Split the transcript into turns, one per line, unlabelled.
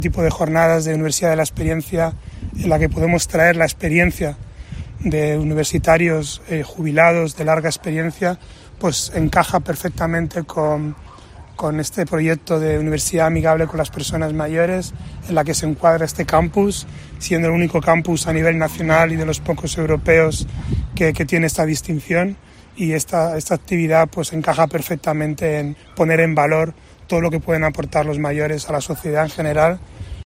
Tipo de jornadas de Universidad de la Experiencia en la que podemos traer la experiencia de universitarios jubilados de larga experiencia, pues encaja perfectamente con este proyecto de universidad amigable con las personas mayores, en la que se encuadra este campus, siendo el único campus a nivel nacional y de los pocos europeos que tiene esta distinción. Y esta actividad pues encaja perfectamente en poner en valor todo lo que pueden aportar los mayores a la sociedad en general.